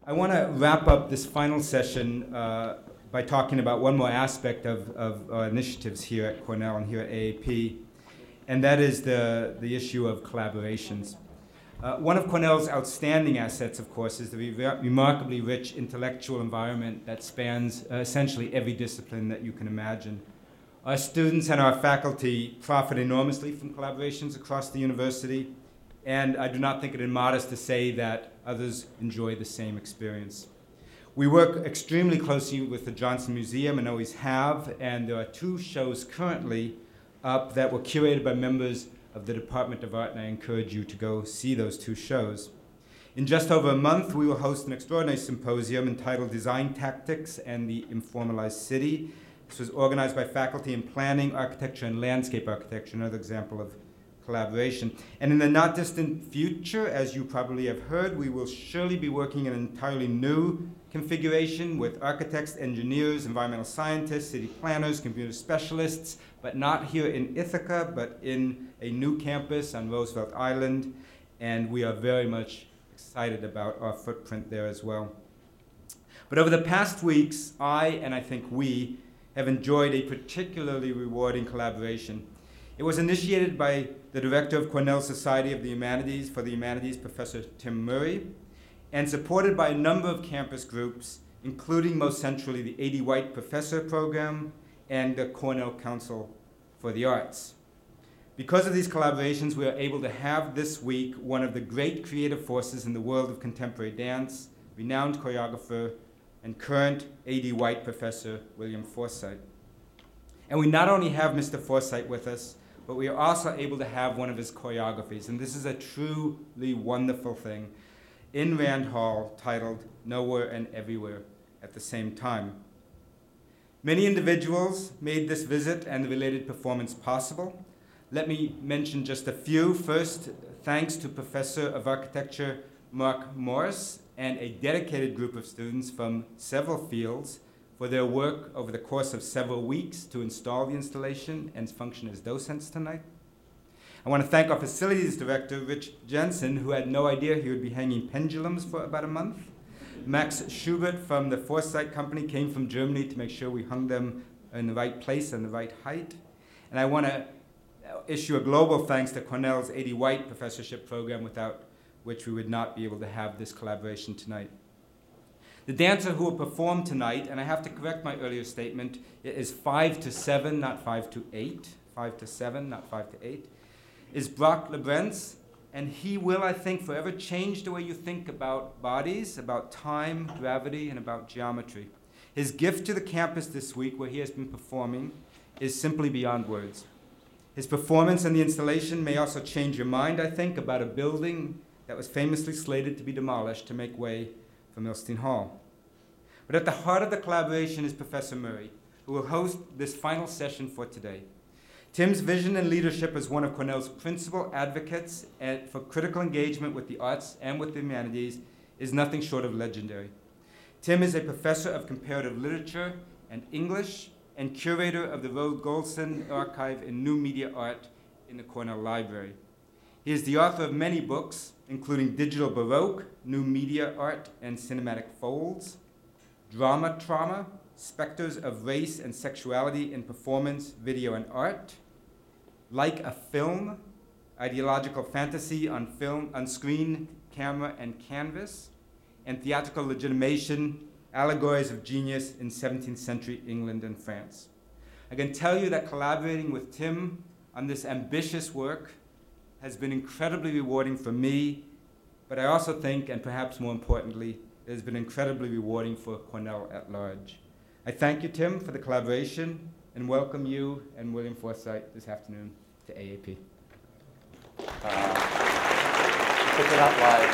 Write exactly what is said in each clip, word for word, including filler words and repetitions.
I want to wrap up this final session uh, by talking about one more aspect of, of our initiatives here at Cornell and here at A A P, and that is the, the issue of collaborations. Uh, one of Cornell's outstanding assets, of course, is the re- remarkably rich intellectual environment that spans uh, essentially every discipline that you can imagine. Our students and our faculty profit enormously from collaborations across the university, and I do not think it immodest to say that others enjoy the same experience. We work extremely closely with the Johnson Museum and always have, and there are two shows currently up that were curated by members of the Department of Art, and I encourage you to go see those two shows. In just over a month, we will host an extraordinary symposium entitled Design Tactics and the Informalized City. This was organized by faculty in planning, architecture, and landscape architecture, another example of collaboration. And in the not distant future, as you probably have heard, we will surely be working in an entirely new configuration with architects, engineers, environmental scientists, city planners, computer specialists, but not here in Ithaca, but in a new campus on Roosevelt Island. And we are very much excited about our footprint there as well. But over the past weeks, I, and I think we, have enjoyed a particularly rewarding collaboration. It was initiated by the director of Cornell's Society of the Humanities for the Humanities, Professor Tim Murray, and supported by a number of campus groups, including most centrally the A D White Professor Program and the Cornell Council for the Arts. Because of these collaborations, we are able to have this week one of the great creative forces in the world of contemporary dance, renowned choreographer, and current A D White Professor William Forsythe. And we not only have Mister Forsythe with us, but we are also able to have one of his choreographies, and this is a truly wonderful thing, in Rand Hall, titled Nowhere and Everywhere at the same time. Many individuals made this visit and the related performance possible. Let me mention just a few. First, thanks to Professor of Architecture Mark Morris and a dedicated group of students from several fields for their work over the course of several weeks to install the installation and function as docents tonight. I want to thank our facilities director, Rich Jensen, who had no idea he would be hanging pendulums for about a month. Max Schubert from the Forsythe Company came from Germany to make sure we hung them in the right place and the right height. And I want to issue a global thanks to Cornell's A D White Professorship Program, without which we would not be able to have this collaboration tonight. The dancer who will perform tonight, and I have to correct my earlier statement, it is five to seven, not five to eight, five to seven, not five to eight, is Brock Lebrenz, and he will, I think, forever change the way you think about bodies, about time, gravity, and about geometry. His gift to the campus this week, where he has been performing, is simply beyond words. His performance and the installation may also change your mind, I think, about a building that was famously slated to be demolished to make way for Milstein Hall. But at the heart of the collaboration is Professor Murray, who will host this final session for today. Tim's vision and leadership as one of Cornell's principal advocates for critical engagement with the arts and with the humanities is nothing short of legendary. Tim is a professor of comparative literature and English and curator of the Rode Goldson Archive in New Media Art in the Cornell Library. He is the author of many books, including Digital Baroque, New Media Art and Cinematic Folds, Drama Trauma, Specters of Race and Sexuality in Performance, Video and Art, Like a Film, Ideological Fantasy on Film, on Screen, Camera, and Canvas, and Theatrical Legitimation, Allegories of Genius in seventeenth century England and France. I can tell you that collaborating with Tim on this ambitious work has been incredibly rewarding for me, but I also think, and perhaps more importantly, it has been incredibly rewarding for Cornell at large. I thank you, Tim, for the collaboration, and welcome you and William Forsythe this afternoon to A A P. Uh, pick it up live.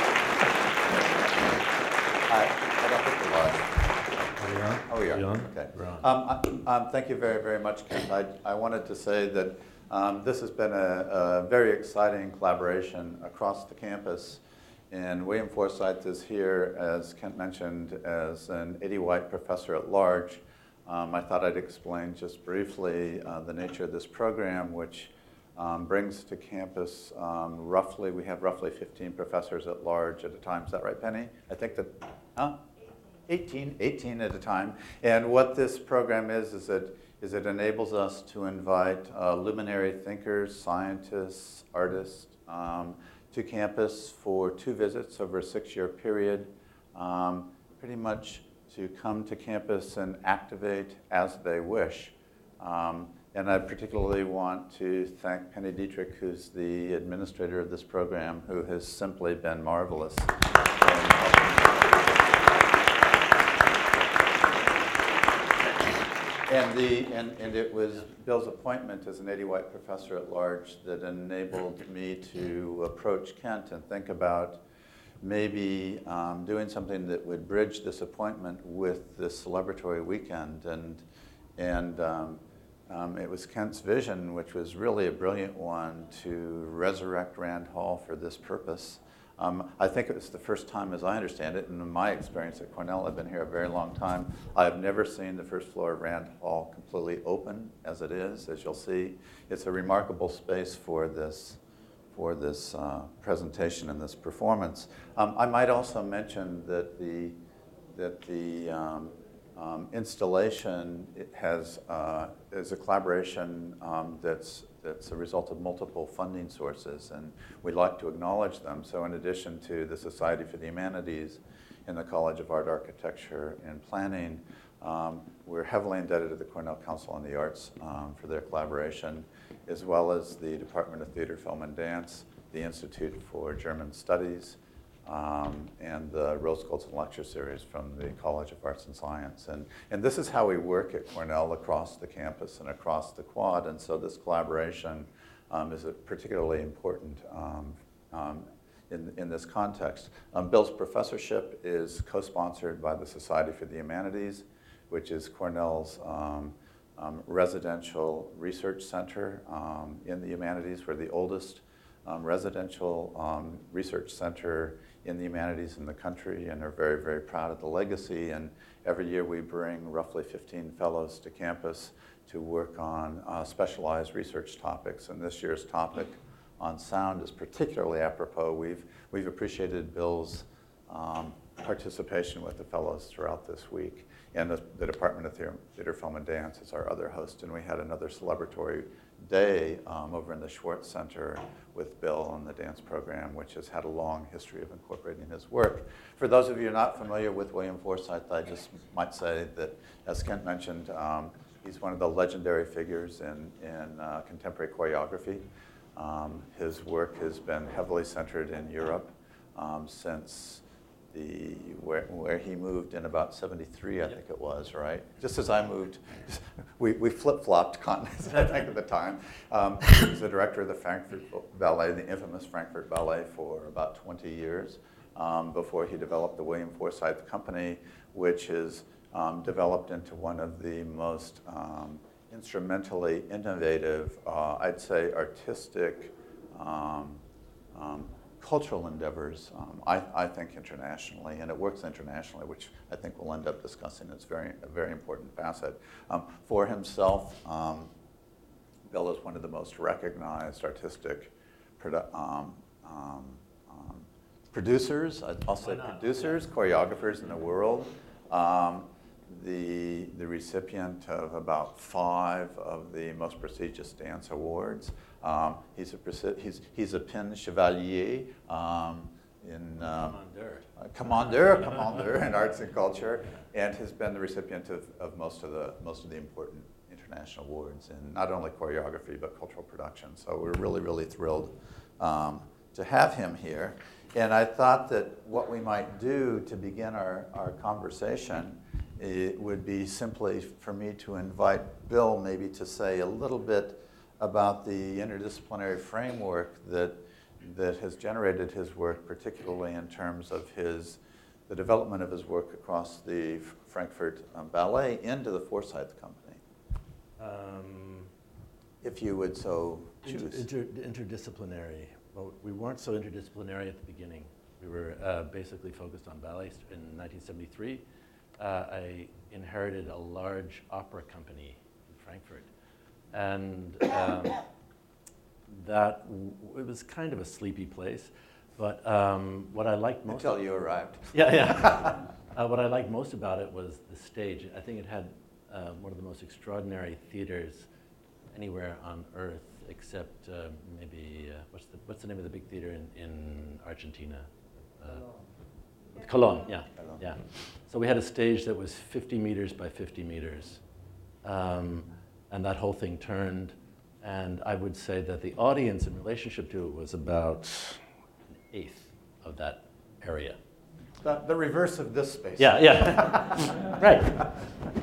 Hi. I don't think we're live. Are we on? Oh, we are. Are we on? Okay. We're on. Um, I, um, thank you very, very much, Ken. I, I wanted to say that um, this has been a, a very exciting collaboration across the campus. And William Forsythe is here, as Kent mentioned, as an A D White Professor at Large. Um, I thought I'd explain just briefly uh, the nature of this program, which um, brings to campus um, roughly, we have roughly fifteen professors at large at a time. Is that right, Penny? I think that, Huh? eighteen, eighteen at a time. And what this program is, is it, is it enables us to invite uh, luminary thinkers, scientists, artists um, to campus for two visits over a six-year period, um, pretty much to come to campus and activate as they wish. Um, and I particularly want to thank Penny Dietrich, who's the administrator of this program, who has simply been marvelous. And, the, and, and it was Bill's appointment as an Eddie White professor at large that enabled me to approach Kent and think about maybe um, doing something that would bridge this appointment with this celebratory weekend. And, and um, um, it was Kent's vision, which was really a brilliant one, to resurrect Rand Hall for this purpose. Um, I think it was the first time, as I understand it, and in my experience at Cornell, I've been here a very long time, I've never seen the first floor of Rand Hall completely open as it is, as you'll see. It's a remarkable space for this, for this uh, presentation and this performance. Um, I might also mention that the, that the um, um, installation it has, uh, is a collaboration um, that's That's a result of multiple funding sources, and we'd like to acknowledge them. So in addition to the Society for the Humanities and the College of Art, Architecture, and Planning, um, we're heavily indebted to the Cornell Council on the Arts um, for their collaboration, as well as the Department of Theater, Film, and Dance, the Institute for German Studies, Um, and the Rose Goldson Lecture Series from the College of Arts and Science. And, and this is how we work at Cornell across the campus and across the quad, and so this collaboration um, is particularly important um, um, in, in this context. Um, Bill's professorship is co-sponsored by the Society for the Humanities, which is Cornell's um, um, residential research center um, in the humanities. We're the oldest um, residential um, research center in the humanities in the country, and are very, very proud of the legacy. And every year we bring roughly fifteen fellows to campus to work on uh, specialized research topics. And this year's topic on sound is particularly apropos. We've, we've appreciated Bill's um, participation with the fellows throughout this week. And the, the Department of Theater, Theater, Film, and Dance is our other host. And we had another celebratory day um, over in the Schwartz Center with Bill and the dance program, which has had a long history of incorporating his work. For those of you not familiar with William Forsythe, I just might say that, as Kent mentioned, um, he's one of the legendary figures in, in uh, contemporary choreography. Um, his work has been heavily centered in Europe um, since the where, where he moved in about seventy-three, I think it was, right? Just as I moved, we, we flip-flopped continents, I think, at the time. Um, he was the director of the Frankfurt Ballet, the infamous Frankfurt Ballet, for about twenty years um, before he developed the William Forsythe Company, which is um, developed into one of the most um, instrumentally innovative, uh, I'd say artistic, um, um, cultural endeavors, um, I, I think internationally, and it works internationally, which I think we'll end up discussing. It's very, a very important facet. Um, for himself, um, Bill is one of the most recognized artistic produ um, um, um, producers, I'll say producers, choreographers in the world. Um, the, the recipient of about five of the most prestigious dance awards. Um, he's, a, he's, he's a Pin Chevalier um, in um, Commandeur. Uh, Commandeur, Commandeur in arts and culture, and has been the recipient of, of most of the most of the important international awards in not only choreography but cultural production. So we're really, really thrilled um, to have him here. And I thought that what we might do to begin our, our conversation, it would be simply for me to invite Bill maybe to say a little bit about the interdisciplinary framework that, that has generated his work, particularly in terms of his, the development of his work across the Frankfurt um, Ballet into the Forsythe Company. Um, if you would so choose. Inter, inter, interdisciplinary. Well, we weren't so interdisciplinary at the beginning. We were uh, basically focused on ballet. In nineteen seventy-three, uh, I inherited a large opera company in Frankfurt. And um, that, w it was kind of a sleepy place. But um, what I liked most— Until you arrived. Yeah, yeah. Uh, what I liked most about it was the stage. I think it had uh, one of the most extraordinary theaters anywhere on Earth, except uh, maybe, uh, what's, the, what's the name of the big theater in, in Argentina? Uh, Colón, yeah, Colón. yeah. So we had a stage that was fifty meters by fifty meters, um, and that whole thing turned. And I would say that the audience in relationship to it was about an eighth of that area. The, the reverse of this space. Yeah, yeah, right.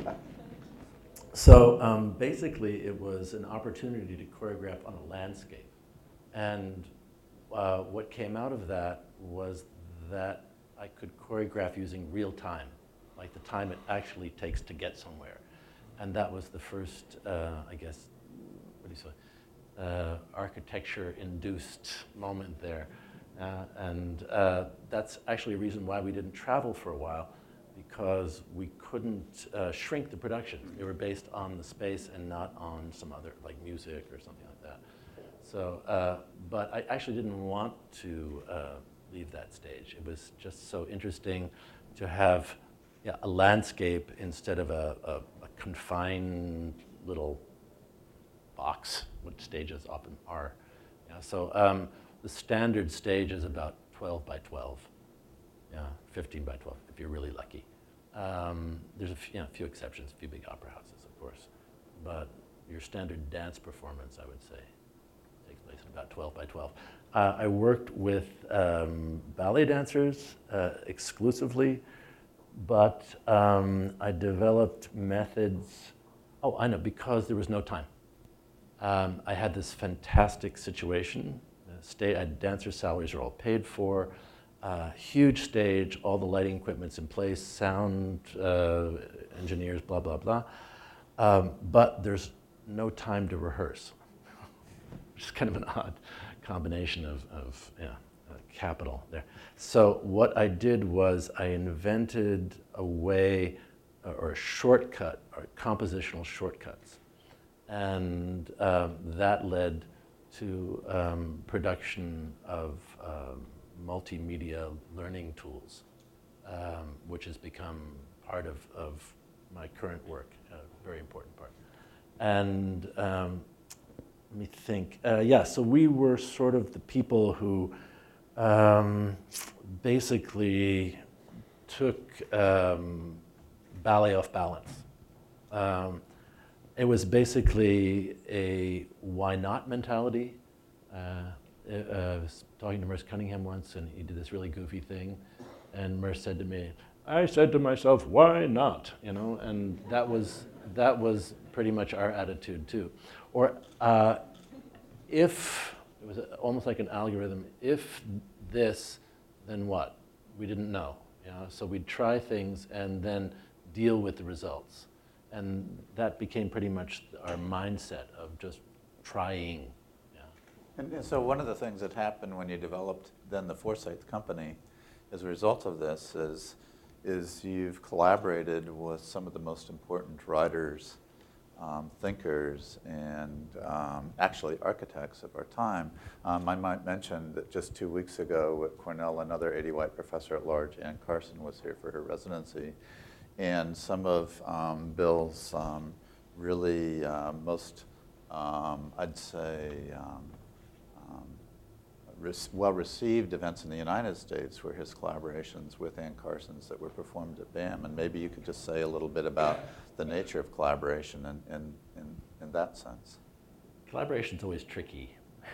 So um, basically, it was an opportunity to choreograph on a landscape. And uh, what came out of that was that I could choreograph using real time, like the time it actually takes to get somewhere. And that was the first, uh, I guess, what do you say, uh, architecture-induced moment there. Uh, and uh, that's actually a reason why we didn't travel for a while, because we couldn't uh, shrink the productions. They were based on the space and not on some other, like music or something like that. So, uh, but I actually didn't want to uh, leave that stage. It was just so interesting to have yeah, a landscape instead of a, a, a confined little box, which stages often are. Yeah, so um, the standard stage is about twelve by twelve. Yeah, fifteen by twelve, if you're really lucky. Um, there's a few, you know, few exceptions, a few big opera houses, of course. But your standard dance performance, I would say, takes place in about twelve by twelve. Uh, I worked with um, ballet dancers uh, exclusively, but um, I developed methods. Oh, I know, because there was no time. Um, I had this fantastic situation. Stay, I had dancer salaries are all paid for. Uh, huge stage, all the lighting equipment's in place, sound uh, engineers, blah, blah, blah. Um, but there's no time to rehearse, which is kind of an odd combination of, of yeah, uh, capital there. So what I did was I invented a way, uh, or a shortcut, or compositional shortcuts. And um, that led to um, production of um, multimedia learning tools, um, which has become part of, of my current work, a very important part. And um, let me think. Uh, yeah, so we were sort of the people who um, basically took um, ballet off balance. Um, it was basically a why not mentality. Uh, I was talking to Merce Cunningham once, and he did this really goofy thing, and Merce said to me, I said to myself, why not? You know, and that was, that was pretty much our attitude too. Or uh, if, it was almost like an algorithm, if this, then what? We didn't know. You know? So we'd try things and then deal with the results. And that became pretty much our mindset of just trying. Yeah. And, and so one of the things that happened when you developed then the Forsyth Company as a result of this is, is you've collaborated with some of the most important writers, um, thinkers, and um, actually architects of our time. Um, I might mention that just two weeks ago at Cornell, another Eddie White professor at large, Ann Carson, was here for her residency. And some of um, Bill's um, really uh, most, um, I'd say, um, um, well-received events in the United States were his collaborations with Ann Carson's that were performed at B A M. And maybe you could just say a little bit about the nature of collaboration in, in, in, in that sense. Collaboration's always tricky.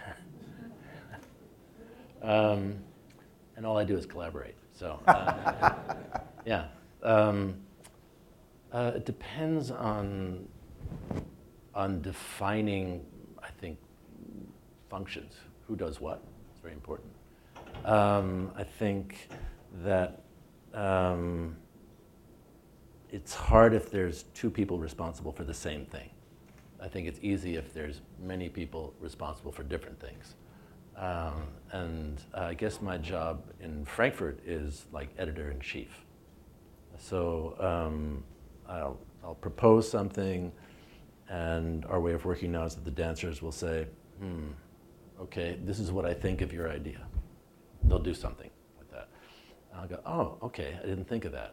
um, and all I do is collaborate, so uh, yeah. Um, Uh, it depends on, on defining, I think, functions. Who does what? It's very important. Um, I think that um, it's hard if there's two people responsible for the same thing. I think it's easy if there's many people responsible for different things. Um, and uh, I guess my job in Frankfurt is like editor-in-chief. So um, I'll, I'll propose something, and our way of working now is that the dancers will say, hmm, okay, this is what I think of your idea. They'll do something like that. And I'll go, oh, okay, I didn't think of that.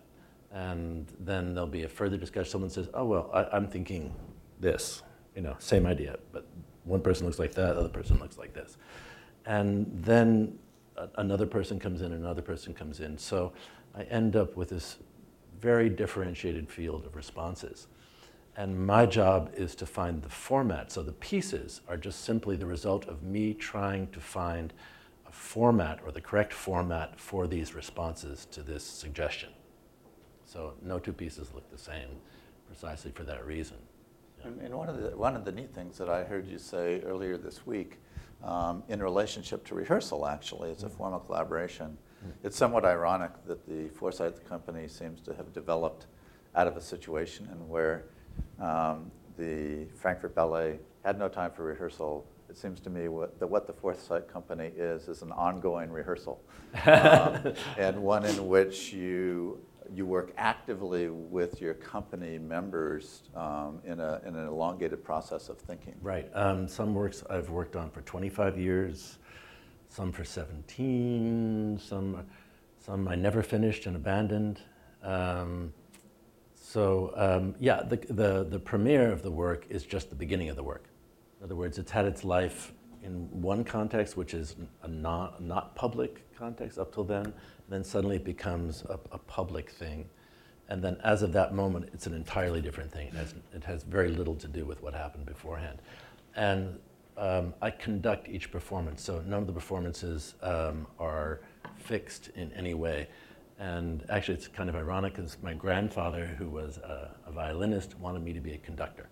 And then there'll be a further discussion. Someone says, oh, well, I, I'm thinking this, you know, same idea, but one person looks like that, the other person looks like this. And then a, another person comes in, another person comes in. So I end up with this very differentiated field of responses. And my job is to find the format. So the pieces are just simply the result of me trying to find a format or the correct format for these responses to this suggestion. So no two pieces look the same precisely for that reason. Yeah. And, and one of the one of the neat things that I heard you say earlier this week, um, in relationship to rehearsal, actually, it's a form of collaboration. Mm-hmm. It's somewhat ironic that the Forsyth Company seems to have developed out of a situation in where um, the Frankfurt Ballet had no time for rehearsal. It seems to me what, that what the Forsyth Company is is an ongoing rehearsal, um, and one in which you you work actively with your company members um, in, a, in an elongated process of thinking. Right. Um, some works I've worked on for twenty-five years, some for seventeen, some, some I never finished and abandoned. Um, so um, yeah, the, the, the premiere of the work is just the beginning of the work. In other words, it's had its life in one context, which is a not, not public context up till then, and then suddenly it becomes a, a public thing. And then as of that moment, it's an entirely different thing. It has, it has very little to do with what happened beforehand. And um, I conduct each performance, so none of the performances um, are fixed in any way. And actually it's kind of ironic because my grandfather, who was a, a violinist, wanted me to be a conductor.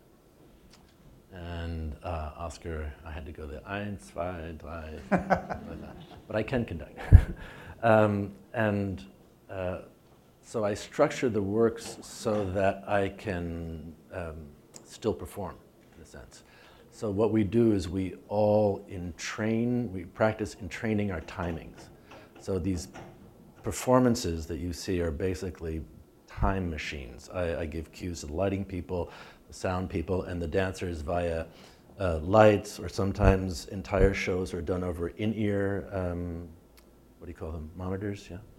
And uh, Oscar, I had to go the eins, zwei, drei, but I can conduct. um, and uh, so I structure the works so that I can um, still perform, in a sense. So what we do is we all entrain, we practice entraining our timings. So these performances that you see are basically time machines. I, I give cues to the lighting people, the sound people, and the dancers via uh, lights, or sometimes entire shows are done over in-ear, um, what do you call them, monitors, yeah?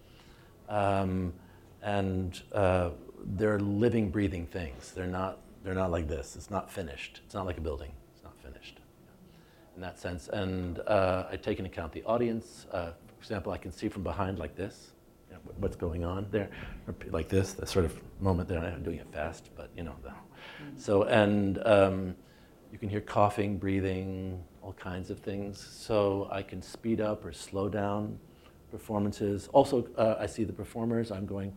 Um, and uh, they're living, breathing things. They're not, they're not like this. It's not finished. It's not like a building. It's not finished in that sense. And uh, I take into account the audience. Uh, for example, I can see from behind like this, you know, what's going on there, or like this, the sort of moment there. I'm doing it fast, but you know, the, So, and um, you can hear coughing, breathing, all kinds of things. So I can speed up or slow down performances. Also, uh, I see the performers, I'm going,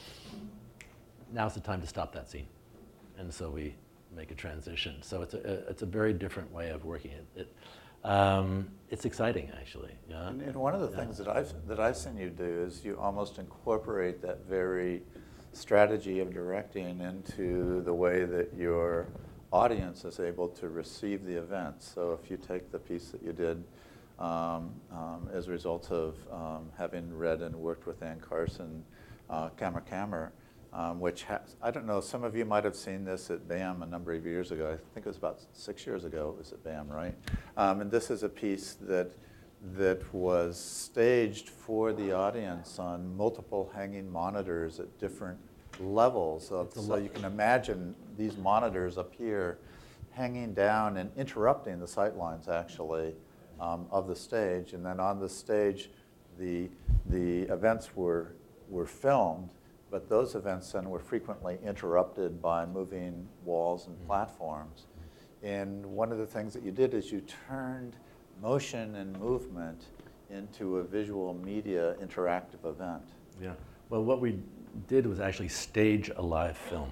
now's the time to stop that scene. And so we make a transition. So it's a, it's a very different way of working it. it um, it's exciting, actually. Yeah? And, and one of the yeah. things that I've, that I've seen you do is you almost incorporate that very strategy of directing into the way that your audience is able to receive the event. So if you take the piece that you did um, um, as a result of um, having read and worked with Anne Carson, uh, Kammer Kammer, um, which has, I don't know, some of you might have seen this at BAM a number of years ago. I think it was about six years ago it was at BAM, right? Um, and this is a piece that that was staged for the audience on multiple hanging monitors at different levels. Of, so you can imagine these monitors up here hanging down and interrupting the sight lines, actually, um, of the stage. And then on the stage, the, the events were, were filmed, but those events then were frequently interrupted by moving walls and platforms. And one of the things that you did is you turned motion and movement into a visual media interactive event. Yeah. Well, what we did was actually stage a live film.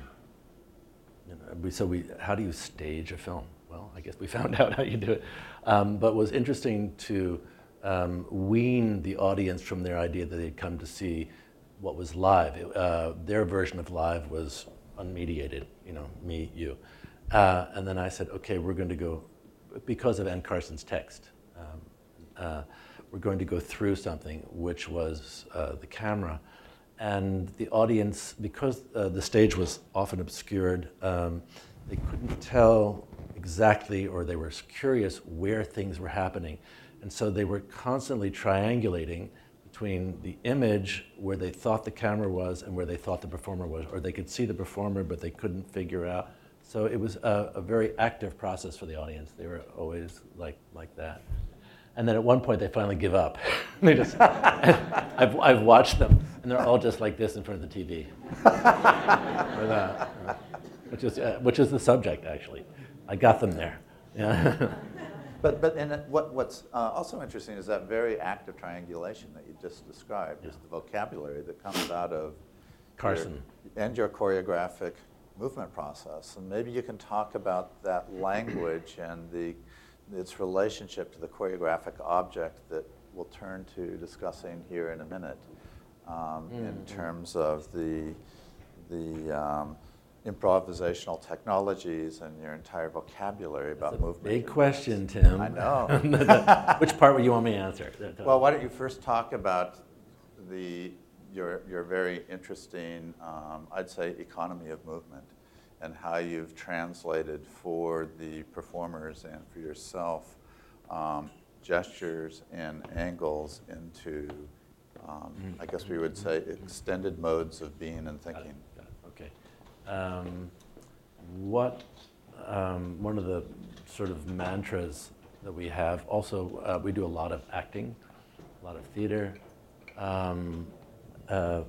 You know, we, so we, how do you stage a film? Well, I guess we found out how you do it. Um, but it was interesting to um, wean the audience from their idea that they'd come to see what was live. It, uh, their version of live was unmediated, you know, me, you. Uh, and then I said, okay, we're going to go, because of Anne Carson's text, um, uh, we're going to go through something which was uh, the camera. And the audience, because uh, the stage was often obscured, um, they couldn't tell exactly, or they were curious where things were happening. And so they were constantly triangulating between the image where they thought the camera was and where they thought the performer was, or they could see the performer but they couldn't figure out. So it was a, a very active process for the audience. They were always like like that. And then at one point they finally give up. They just, I've, I've watched them, and they're all just like this in front of the T V. Or that, which is uh, which is the subject, actually. I got them there. Yeah. But but and what what's uh, also interesting is that very active triangulation that you just described, Yeah. is the vocabulary that comes out of Carson. your, and your choreographic movement process. And maybe you can talk about that language and the its relationship to the choreographic object that we'll turn to discussing here in a minute, um, mm-hmm. in terms of the the um, improvisational technologies and your entire vocabulary about That's a movement. Big question, Tim. I know. Which part would you want me to answer? Well, why don't you first talk about the your your very interesting, um, I'd say, economy of movement, and how you've translated for the performers and for yourself um, gestures and angles into, um, I guess we would say, extended modes of being and thinking. Got it, got it. Okay. Um, what um, one of the sort of mantras that we have, also uh, we do a lot of acting, a lot of theater. Um, uh,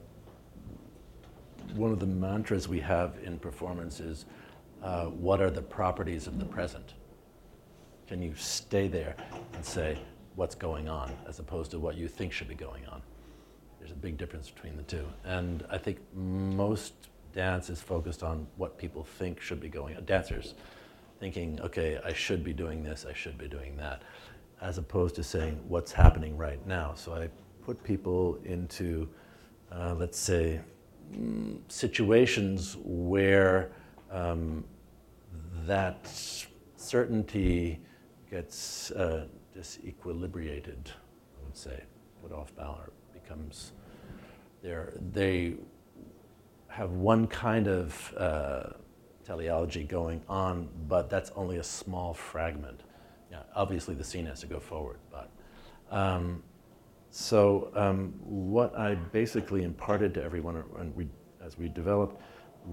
one of the mantras we have in performance is, uh, what are the properties of the present? Can you stay there and say what's going on as opposed to what you think should be going on? There's a big difference between the two. And I think most dance is focused on what people think should be going on. Dancers thinking, okay, I should be doing this, I should be doing that, as opposed to saying what's happening right now. So I put people into, uh, let's say, mm, situations where um, that certainty gets uh, disequilibrated, I would say, put off balance, becomes, they're, they have one kind of uh, teleology going on, but that's only a small fragment. Yeah, obviously the scene has to go forward, but um, so um, what I basically imparted to everyone and we, as we developed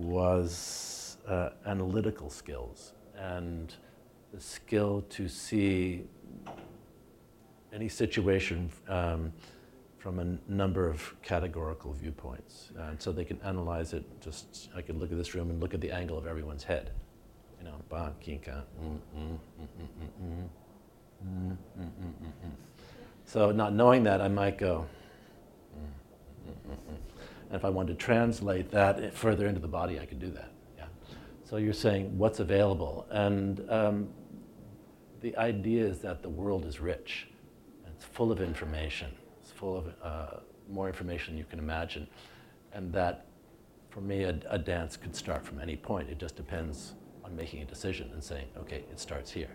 was uh, analytical skills and the skill to see any situation um, from a number of categorical viewpoints. And so they can analyze it, just, I can look at this room and look at the angle of everyone's head. You know, ba, kinka, mm, mm, mm, mm, mm, mm, mm, mm, mm, mm. So not knowing that, I might go, mm, mm, mm, mm. And if I wanted to translate that further into the body, I could do that, yeah. So you're saying what's available. And um, the idea is that the world is rich. And it's full of information. It's full of uh, more information than you can imagine. And that, for me, a, a dance could start from any point. It just depends on making a decision and saying, okay, it starts here.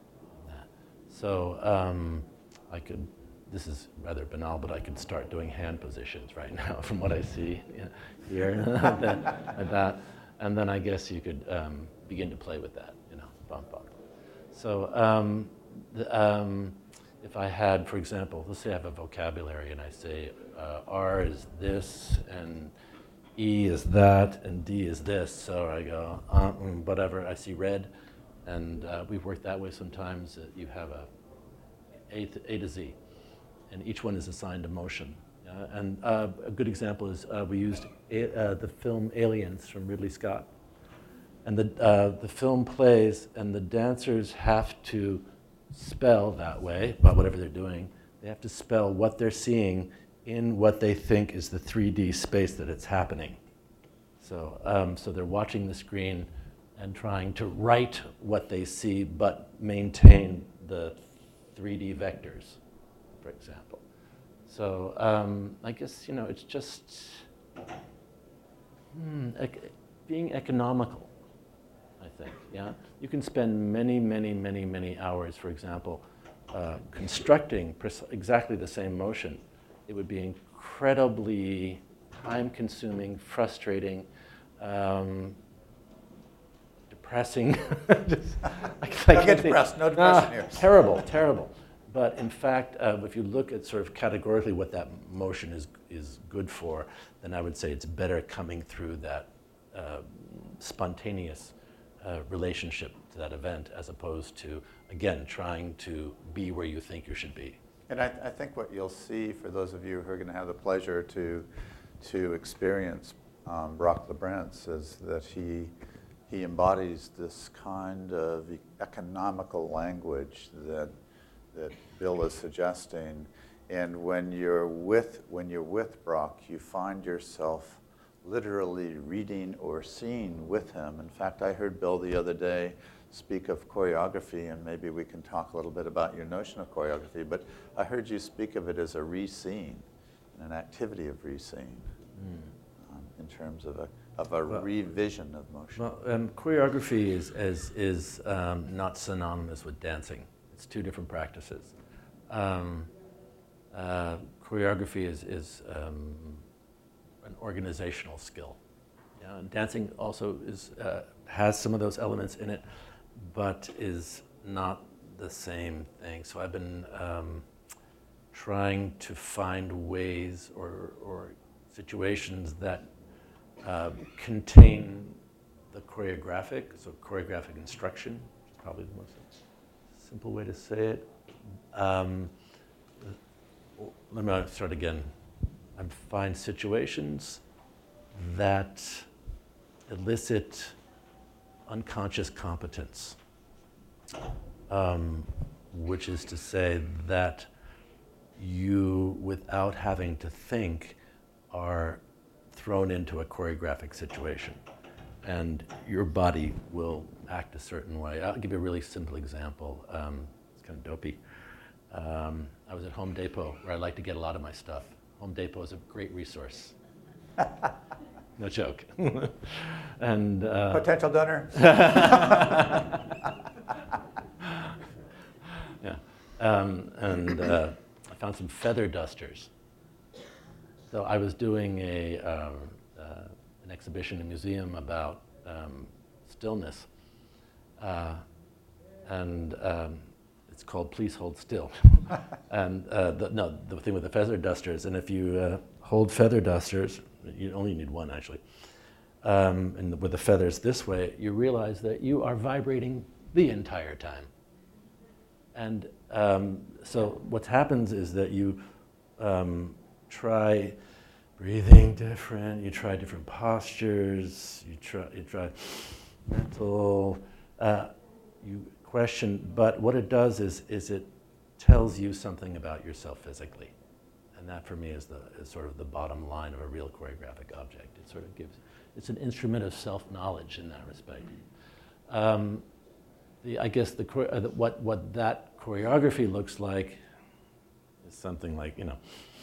So um, I could, this is rather banal, but I could start doing hand positions right now from what I see here, like that. And then I guess you could um, begin to play with that, you know, bump, bump. So um, the, um, if I had, for example, let's say I have a vocabulary and I say uh, R is this and E is that and D is this. So I go, uh, mm, whatever, I see red. And uh, we've worked that way sometimes. Uh, you have a A to, A to Z, and each one is assigned a motion. Uh, and uh, a good example is uh, we used a, uh, the film Aliens from Ridley Scott. And the, uh, the film plays, and the dancers have to spell that way, about whatever they're doing. They have to spell what they're seeing in what they think is the three D space that it's happening. So, um, so they're watching the screen and trying to write what they see, but maintain the three D vectors, for example. So um, I guess, you know, it's just hmm, ec- being economical, I think, yeah? You can spend many, many, many, many hours, for example, uh, constructing pres- exactly the same motion. It would be incredibly time-consuming, frustrating, um, depressing. Just, I, I Don't get depressed, no depression ah, here. Terrible, terrible. but in fact, uh, if you look at sort of categorically what that motion is is good for, then I would say it's better coming through that uh, spontaneous uh, relationship to that event, as opposed to, again, trying to be where you think you should be. And I, I think what you'll see, for those of you who are going to have the pleasure to to experience um, Brock LeBrance, is that he he embodies this kind of e- economical language that that Bill is suggesting. And when you're with when you're with Brock, you find yourself literally reading or seeing with him. In fact, I heard Bill the other day speak of choreography, and maybe we can talk a little bit about your notion of choreography, but I heard you speak of it as a re-seeing, an activity of re-seeing, mm. um, in terms of a, of a well, revision of motion. Well, um, choreography is, is, is um, not synonymous with dancing. It's two different practices. Um, uh, choreography is, is um, an organizational skill. Yeah, and dancing also is, uh, has some of those elements in it, but is not the same thing. So I've been um, trying to find ways or, or situations that uh, contain the choreographic, so choreographic instruction, is probably the most simple way to say it. Um, let me start again. I find situations that elicit unconscious competence, um, which is to say that you, without having to think, are thrown into a choreographic situation, and your body will act a certain way. I'll give you a really simple example. Um, it's kind of dopey. Um, I was at Home Depot, where I like to get a lot of my stuff. Home Depot is a great resource. No joke. And uh, potential donor. Yeah, um, and uh, I found some feather dusters. So I was doing a um, uh, an exhibition in a museum about um, stillness, uh, and um, it's called "Please Hold Still." And uh, the, no, the thing with the feather dusters, and if you uh, hold feather dusters, you only need one actually, um, and with the feathers this way, you realize that you are vibrating the entire time. And um, so what happens is that you um, try breathing different, you try different postures, you try, you try mental, uh, you question, but what it does is, is it tells you something about yourself physically. And that for me is, the, is sort of the bottom line of a real choreographic object. It sort of gives, it's an instrument of self-knowledge in that respect. Um, the, I guess the, uh, the, what, what that choreography looks like is something like, you know,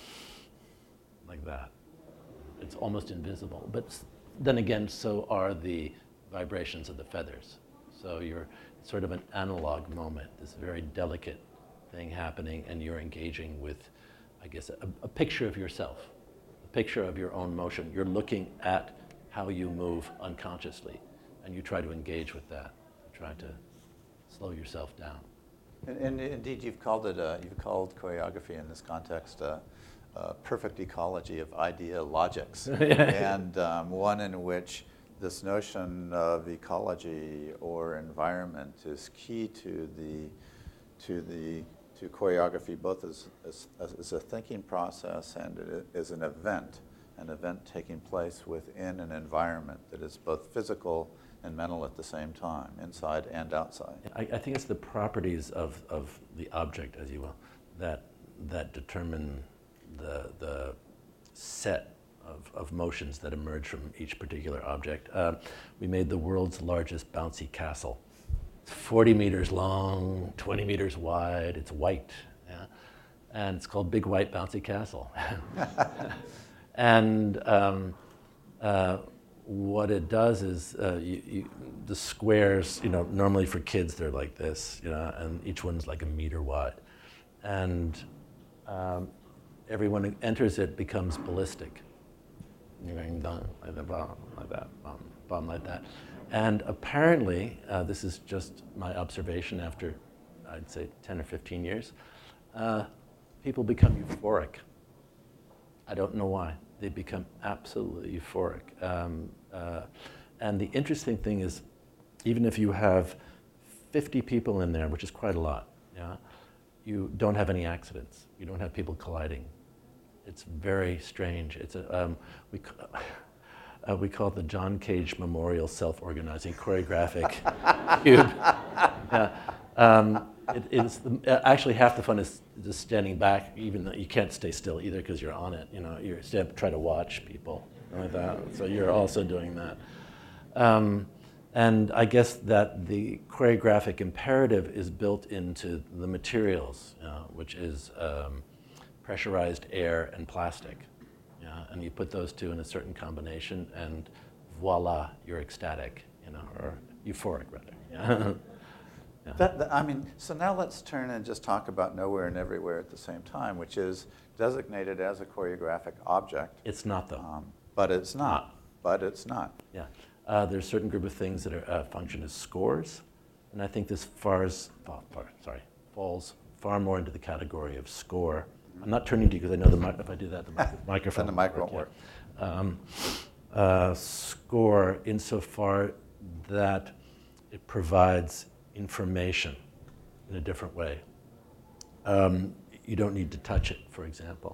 like that. It's almost invisible. But then again, so are the vibrations of the feathers. So you're sort of an analog moment, this very delicate thing happening, and you're engaging with, I guess, a, a picture of yourself, a picture of your own motion. You're looking at how you move unconsciously, and you try to engage with that, try to slow yourself down. And, and indeed, you've called it, uh, you've called choreography in this context uh, a perfect ecology of idea logics, and um, one in which this notion of ecology or environment is key to the, to the to choreography, both as, as, as a thinking process and as an event, an event taking place within an environment that is both physical and mental at the same time, inside and outside. I, I think it's the properties of, of the object, as you will, that, that determine the, the set of, of motions that emerge from each particular object. Uh, we made the world's largest bouncy castle. forty meters long, twenty meters wide, it's white, yeah? And it's called Big White Bouncy Castle. And um, uh, what it does is uh, you, you, the squares, you know, normally for kids they're like this, you know, and each one's like a meter wide. And um, everyone who enters it becomes ballistic. You're going down like that, bomb, like that, bomb, bomb like that. And apparently, uh, this is just my observation after, I'd say, ten or fifteen years, Uh, people become euphoric. I don't know why. They become absolutely euphoric. Um, uh, and the interesting thing is, even if you have fifty people in there, which is quite a lot, yeah, you don't have any accidents. You don't have people colliding. It's very strange. It's a, um, we, uh, we call it the John Cage Memorial Self-Organizing Choreographic Cube. Yeah. Um, it, it's the, actually half the fun is just standing back, even though you can't stay still either because you're on it. You know, you're stand, try to watch people like that. So you're also doing that. Um, and I guess that the choreographic imperative is built into the materials, you know, which is um, pressurized air and plastic. Yeah, and you put those two in a certain combination, and voila, you're ecstatic, you know, or euphoric rather. Yeah. Yeah. That, that, I mean, so now let's turn and just talk about Nowhere and Everywhere at the same time, which is designated as a choreographic object. It's not though. Um, but it's not. not. But it's not. Yeah. Uh, there's a certain group of things that are, uh, function as scores, and I think this far as, oh, far, sorry, falls far more into the category of score. I'm not turning to you because I know the mi- if I do that, the mic- microphone. Then the mic won't work. Um, uh, score insofar that it provides information in a different way. Um, you don't need to touch it, for example.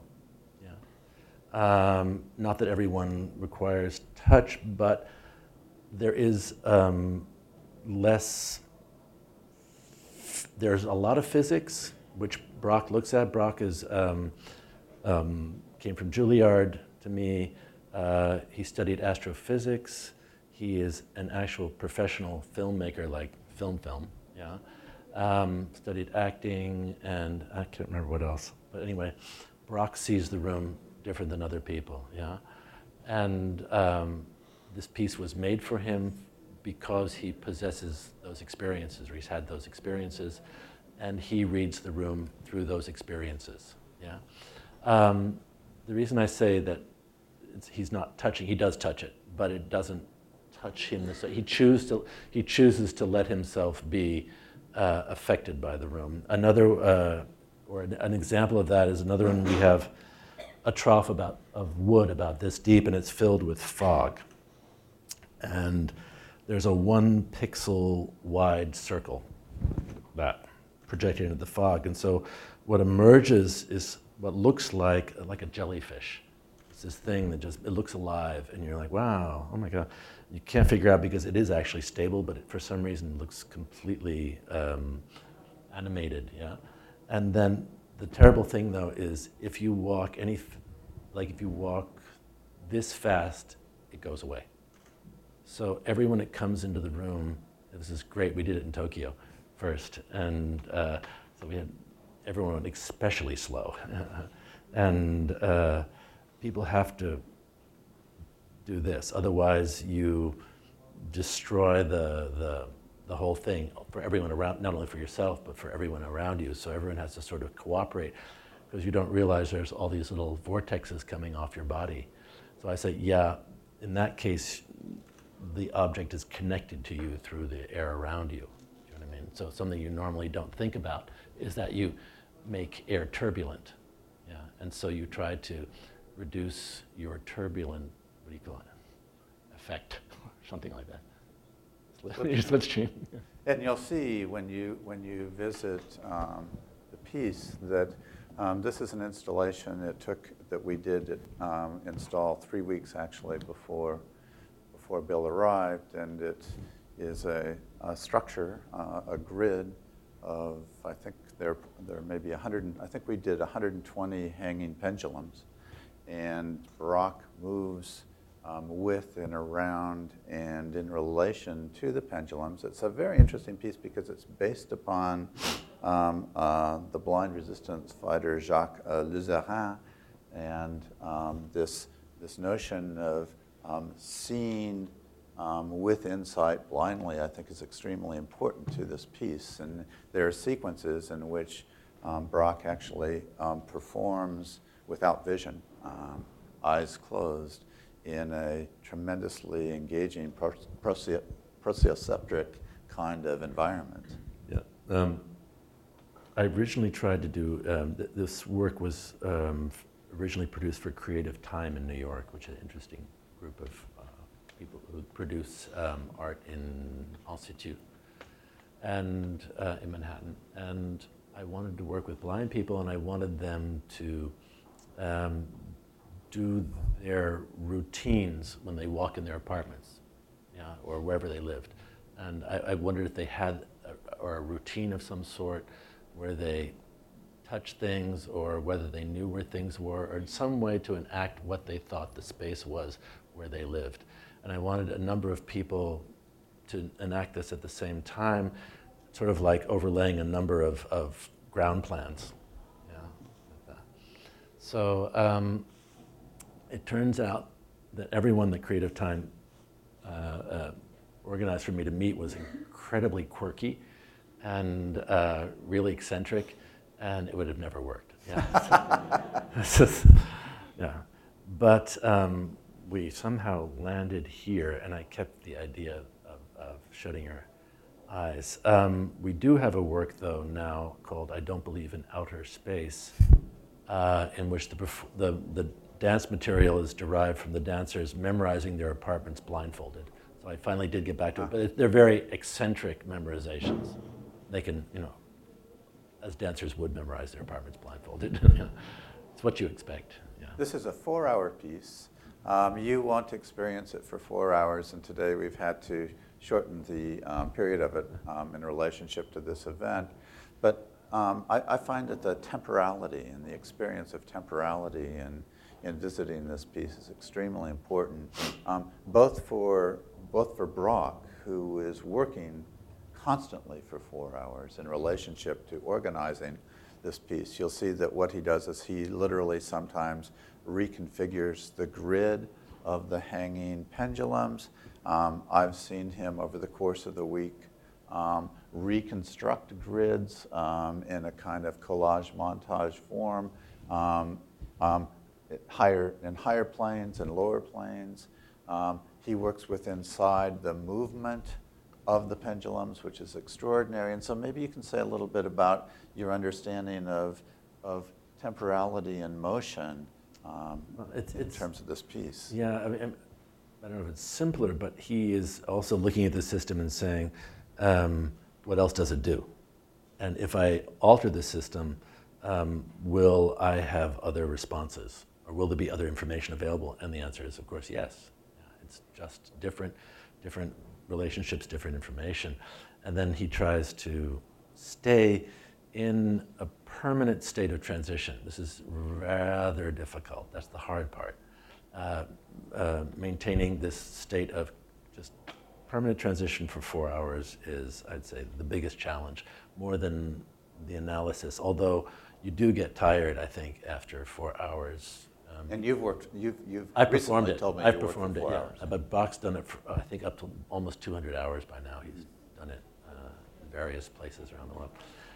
Yeah. Um, not that everyone requires touch, but there is um, less, there's a lot of physics, which Brock looks at. Brock is, um, um, came from Juilliard to me. Uh, he studied astrophysics. He is an actual professional filmmaker, like film film, yeah. Um, studied acting, and I can't remember what else. But anyway, Brock sees the room different than other people, yeah. And um, this piece was made for him because he possesses those experiences, or he's had those experiences, and he reads the room through those experiences, yeah. Um, the reason I say that it's, he's not touching, he does touch it, but it doesn't touch him this way. He, choose to, he chooses to let himself be uh, affected by the room. Another, uh, or an, an example of that is another one. We have a trough about, of wood about this deep, and it's filled with fog. And there's a one pixel wide circle that projected into the fog. And so what emerges is what looks like, like a jellyfish. It's this thing that just, it looks alive, and you're like, wow, oh my God. You can't figure out because it is actually stable, but it, for some reason, looks completely um, animated, yeah? And then the terrible thing, though, is if you walk any, like if you walk this fast, it goes away. So everyone that comes into the room, this is great, we did it in Tokyo first, and uh, so we had everyone went especially slow. And uh, people have to do this, otherwise you destroy the, the, the whole thing for everyone around, not only for yourself, but for everyone around you. So everyone has to sort of cooperate, because you don't realize there's all these little vortexes coming off your body. So I say, yeah, in that case, the object is connected to you through the air around you. Do you know what I mean? So something you normally don't think about is that you make air turbulent. Yeah, and so you try to reduce your turbulent, what do you call it, effect, something like that. Slipstream. And you'll see when you, when you visit um, the piece that um, this is an installation it took, that we did um, install three weeks actually before, before Bill arrived, and it is a, a structure, uh, a grid of, I think there, there may be one hundred, I think we did one hundred twenty hanging pendulums, and Brock moves um, with and around and in relation to the pendulums. It's a very interesting piece because it's based upon um, uh, the blind resistance fighter Jacques uh, Luzerin, and um, this, this notion of um, seeing um, with insight blindly, I think, is extremely important to this piece. And there are sequences in which um, Brock actually um, performs without vision, um, eyes closed, in a tremendously engaging procio- proprioceptric kind of environment. Yeah. Um, I originally tried to do, um, th- this work was um, f- originally produced for Creative Time in New York, which is an interesting group of uh, people who produce um, art in Institute and uh, in Manhattan. And I wanted to work with blind people, and I wanted them to um, do their routines when they walk in their apartments, yeah, or wherever they lived. And I, I wondered if they had a, or a routine of some sort where they touched things, or whether they knew where things were, or in some way to enact what they thought the space was where they lived. And I wanted a number of people to enact this at the same time, sort of like overlaying a number of, of ground plans. Yeah, like that. So um, it turns out that everyone that Creative Time uh, uh, organized for me to meet was incredibly quirky and uh, really eccentric, and it would have never worked. Yeah, so, yeah. But um, we somehow landed here, and I kept the idea of, of shutting your eyes. Um, we do have a work, though, now called I Don't Believe in Outer Space, uh, in which the, the, the dance material is derived from the dancers memorizing their apartments blindfolded. So I finally did get back to it, but it, they're very eccentric memorizations. They can, you know, as dancers would memorize their apartments blindfolded. It's what you expect. Yeah. This is a four-hour piece. Um, you want to experience it for four hours, and today we've had to shorten the um, period of it um, in relationship to this event. But um, I, I find that the temporality and the experience of temporality in, in visiting this piece is extremely important, um, both for both for Brock, who is working constantly for four hours in relationship to organizing this piece. You'll see that what he does is he literally sometimes reconfigures the grid of the hanging pendulums. Um, I've seen him over the course of the week um, reconstruct grids um, in a kind of collage montage form, um, um, higher, in higher planes and lower planes. Um, he works with inside the movement of the pendulums, which is extraordinary. And so maybe you can say a little bit about your understanding of, of temporality and motion um, Well, it's, in it's, terms of this piece. Yeah, I mean, I don't know if it's simpler, but he is also looking at the system and saying, um, what else does it do? And if I alter the system, um, will I have other responses? Or will there be other information available? And the answer is, of course, yes. Yeah, it's just different, different relationships, different information. And then he tries to stay in a permanent state of transition. This is rather difficult. That's the hard part. Uh, uh, maintaining this state of just permanent transition for four hours is, I'd say, the biggest challenge, more than the analysis, although you do get tired, I think, after four hours. Um, And you've worked, you've, you've I performed recently it. told me I've you worked performed for it, four yeah. hours. But Bach's done it for, I think, up to almost two hundred hours by now. He's done it uh, in various places around the world.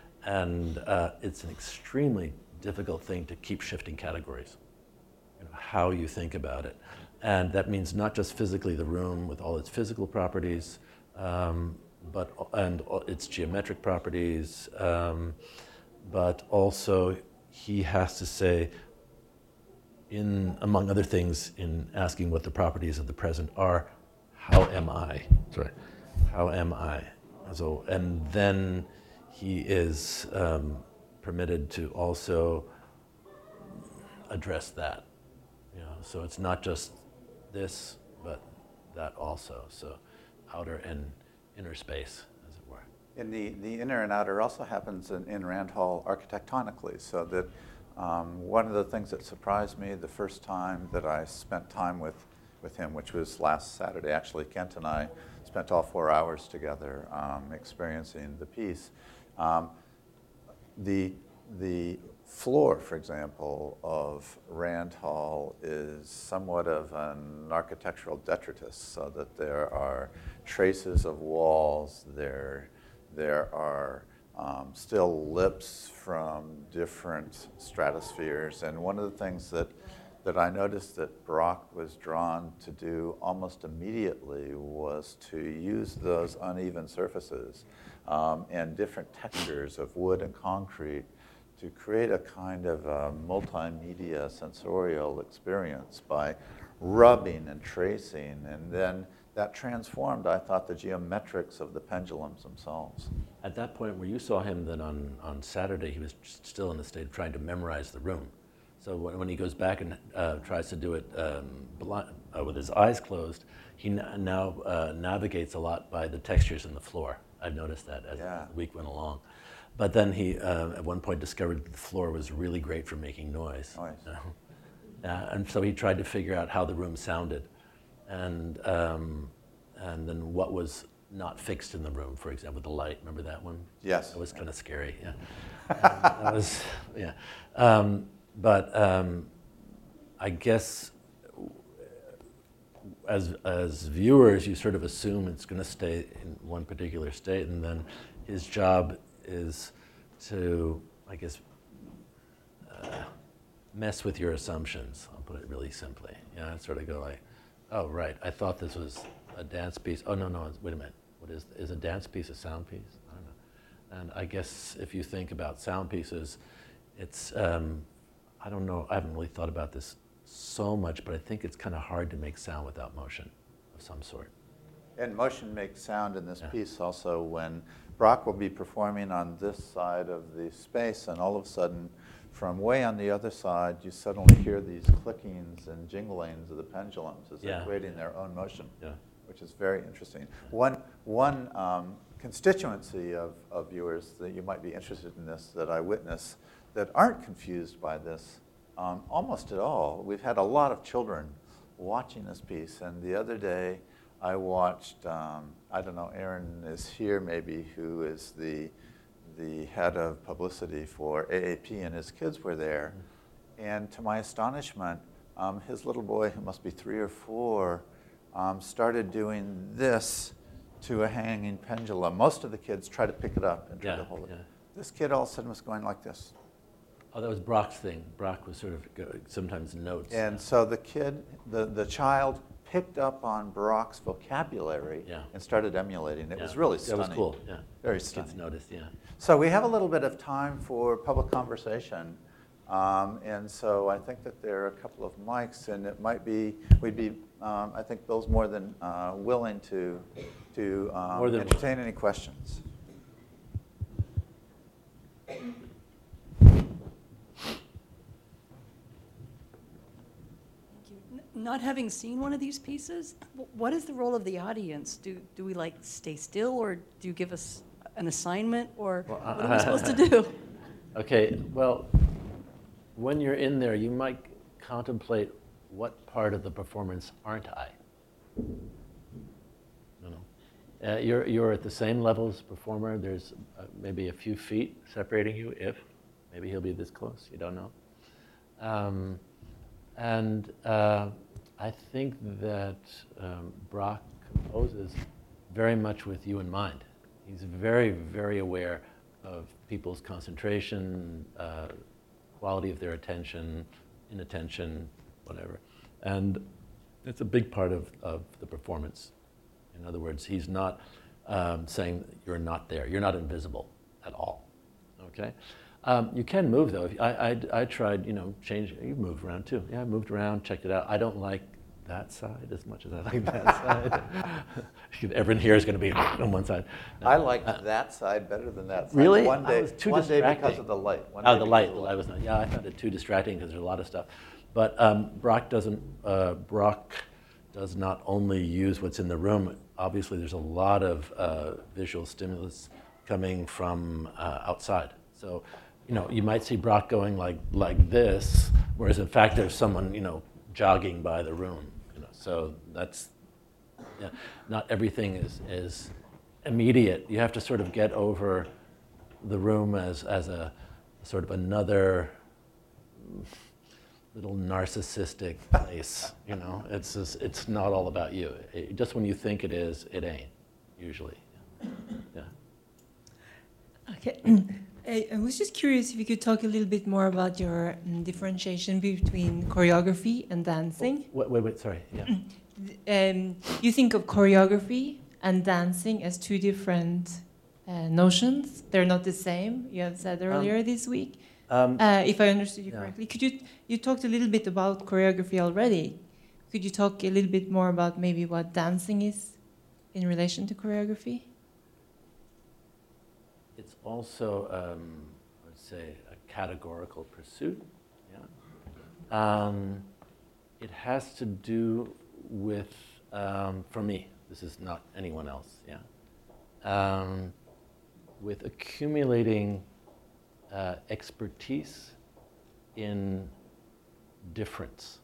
And uh, it's an extremely difficult thing to keep shifting categories, you know, how you think about it. And that means not just physically the room with all its physical properties, um, but and its geometric properties, um, but also he has to say, in among other things, in asking what the properties of the present are, how am I? Sorry, how am I? So, and then he is um, permitted to also address that. You know, so it's not just this, but that also. So, outer and inner space, as it were. And the, the inner and outer also happens in, in Rand Hall architectonically, so that um, one of the things that surprised me the first time that I spent time with, with him, which was last Saturday, actually, Kent and I spent all four hours together um, experiencing the piece. Um, the, the floor, for example, of Rand Hall is somewhat of an architectural detritus, so that there are traces of walls, there, there are um, still lips from different stratospheres, and one of the things that, that I noticed that Brock was drawn to do almost immediately was to use those uneven surfaces um, and different textures of wood and concrete to create a kind of a multimedia sensorial experience by rubbing and tracing, and then that transformed, I thought, the geometrics of the pendulums themselves. At that point where you saw him then on, on Saturday, he was still in the state of trying to memorize the room. So when, when he goes back and uh, tries to do it um, blind, uh, with his eyes closed, he n now uh, navigates a lot by the textures in the floor. I've noticed that as Yeah. the week went along. But then he, uh, at one point, discovered that the floor was really great for making noise. Noise. Uh, and so he tried to figure out how the room sounded, and um, and then what was not fixed in the room. For example, the light. Remember that one? Yes. That was kind of scary. Yeah. Um, that was yeah. Um, but um, I guess as as viewers, you sort of assume it's going to stay in one particular state, and then his job is to, I guess, uh, mess with your assumptions. I'll put it really simply. You know, sort of go like, oh, right, I thought this was a dance piece. Oh, no, no, it's- wait a minute. What is, is a dance piece a sound piece? I don't know. And I guess if you think about sound pieces, it's, um, I don't know, I haven't really thought about this so much, but I think it's kind of hard to make sound without motion of some sort. And motion makes sound in this Yeah. piece also when Brock will be performing on this side of the space, and all of a sudden, from way on the other side, you suddenly hear these clickings and jinglings of the pendulums as Yeah. they're creating their own motion, Yeah. which is very interesting. One, one um, constituency of, of viewers that you might be interested in this that I witness that aren't confused by this um, almost at all. We've had a lot of children watching this piece, and the other day I watched, um, I don't know, Aaron is here maybe, who is the, the head of publicity for A A P, and his kids were there. And to my astonishment, um, his little boy, who must be three or four, um, started doing this to a hanging pendulum. Most of the kids try to pick it up and try Yeah, to hold it. yeah. This kid all of a sudden was going like this. Oh, that was Brock's thing. Brock was sort of go, sometimes notes. And so the kid, the, the child picked up on Brock's vocabulary Yeah. and started emulating. It Yeah. was really stunning. That was cool, yeah. Very Kids stunning. noticed, yeah. So we have a little bit of time for public conversation. Um, and so I think that there are a couple of mics, and it might be, we'd be, um, I think Bill's more than uh, willing to, to um, More than entertain any questions. Not having seen one of these pieces, wh- what is the role of the audience? Do, do we like stay still, or do you give us an assignment, or Well, what are we supposed to do? Okay, well, when you're in there, you might contemplate what part of the performance aren't I? You know, uh, you're, you're at the same level as performer. There's uh, maybe a few feet separating you, if. Maybe he'll be this close, you don't know. Um, and uh, I think that um, Brock composes very much with you in mind. He's very, very aware of people's concentration, uh, quality of their attention, inattention, whatever. And it's a big part of, of the performance. In other words, he's not um, saying you're not there. You're not invisible at all, okay? Um, you can move, though. I, I, I tried, you know, change. You moved around, too. Yeah, I moved around, checked it out. I don't like that side as much as I like that side. Everyone here is going to be on one side. I liked that side better than that side. Really? One I day, was too one day because distracting. of the light. One Oh, day the because light. of The light was not. Yeah, I found it too distracting because there's a lot of stuff. But um, Brock doesn't. Uh, Brock does not only use what's in the room. Obviously, there's a lot of uh, visual stimulus coming from uh, outside. So, you know, you might see Brock going like like this, whereas in fact there's someone, you know, jogging by the room. You know, so that's. Yeah, not everything is is immediate. You have to sort of get over the room as as a sort of another little narcissistic place. You know, it's just, it's not all about you. It, just when you think it is, it ain't usually. Yeah. Okay. I, I was just curious if you could talk a little bit more about your um, differentiation between choreography and dancing. Wait, wait, wait sorry. Yeah. Um, you think of choreography and dancing as two different uh, notions. They're not the same. You have said earlier Um, this week. Um, Uh, if I understood you yeah. correctly, could you you talked a little bit about choreography already? Could you talk a little bit more about maybe what dancing is in relation to choreography? It's also, um, let's say, a categorical pursuit. Yeah. Um, it has to do with, um, for me, this is not anyone else. Yeah. Um, with accumulating uh, expertise in difference.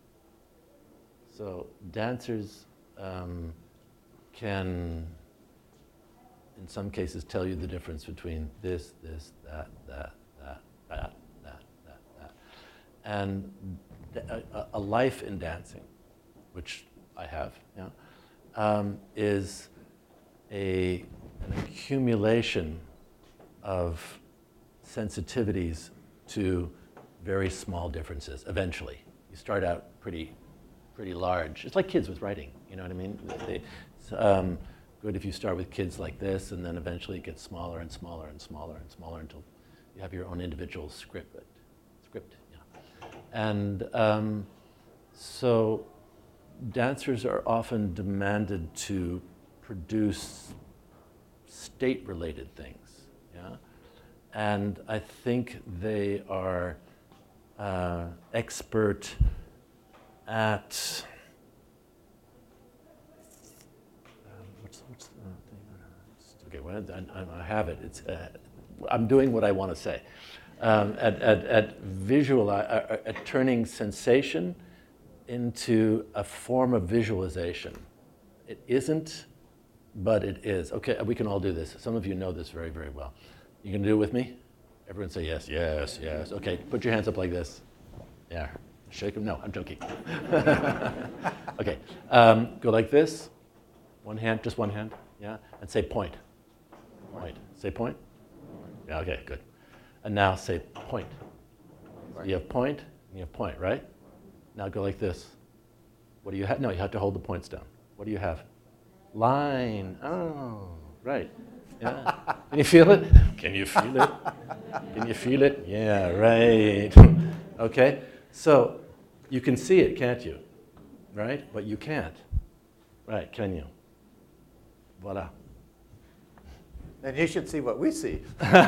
So dancers um, can, in some cases, tell you the difference between this, this, that, that, that, that, that, that, that. And a, a life in dancing, which I have, yeah, um, is a, an accumulation of sensitivities to very small differences, eventually. You start out pretty pretty large. It's like kids with writing, you know what I mean? They, it's um, good if you start with kids like this, and then eventually it gets smaller and smaller and smaller and smaller until you have your own individual script. Script, yeah. And um, so dancers are often demanded to produce state-related things, yeah? And I think they are uh, expert at um, what's, what's the thing? Okay, well, I, I have it. It's uh, I'm doing what I want to say. Um, at, at, at visual, uh, at turning sensation into a form of visualization. It isn't, but it is. Okay, we can all do this. Some of you know this very, very well. You can do it with me? Everyone say yes, yes, yes. Okay, put your hands up like this. Yeah. Shake them? No, I'm joking. Okay, um, go like this. One hand, just one hand, yeah? And say point. Point. Say point? Yeah, okay, good. And now say point. So you have point, and you have point, right? Now go like this. What do you have? No, you have to hold the points down. What do you have? Line. Oh, right. Yeah. Can you feel it? Can you feel it? Can you feel it? Yeah, right. Okay. So you can see it, can't you? Right? But you can't. Right, can you? Voila. And you should see what we see.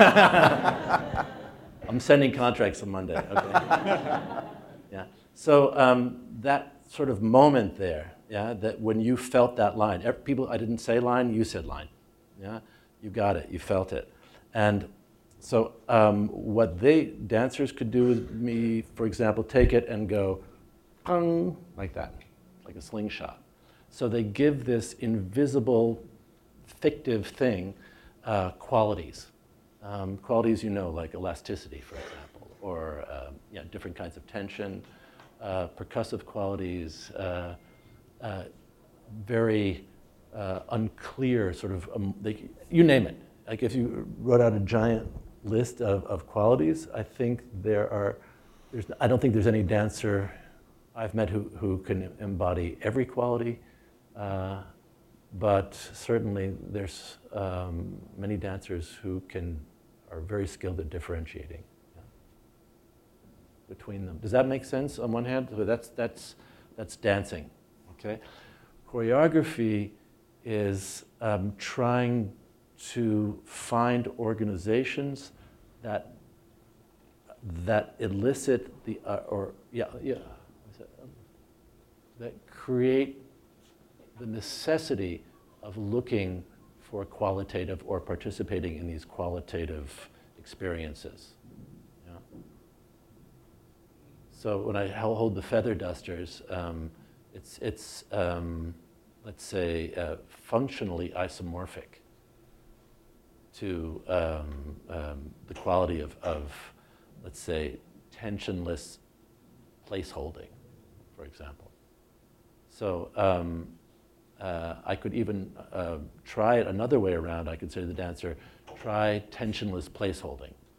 I'm sending contracts on Monday, okay? Yeah. So um, that sort of moment there, yeah, that when you felt that line, every, people, I didn't say line, you said line. Yeah? You got it, you felt it. And so um, what they, dancers could do with me, for example, take it and go, pung, like that, like a slingshot. So they give this invisible, fictive thing uh, qualities. Um, qualities you know, like elasticity, for example, or uh, yeah, different kinds of tension, uh, percussive qualities, uh, uh, very uh, unclear sort of, um, they, you name it. Like if you wrote out a giant list of, of qualities, I think there are, there's, I don't think there's any dancer I've met who, who can embody every quality, uh, but certainly there's um, many dancers who can, are very skilled at differentiating, yeah, between them. Does that make sense on one hand? So that's, that's, that's dancing, okay? Choreography is um, trying to find organizations that that elicit the uh, or yeah yeah that create the necessity of looking for qualitative or participating in these qualitative experiences. Yeah. So when I hold the feather dusters, um, it's it's um, let's say uh, functionally isomorphic to um, um, the quality of, of, let's say, tensionless place holding, for example. So um, uh, I could even uh, try it another way around. I could say to the dancer, try tensionless place holding.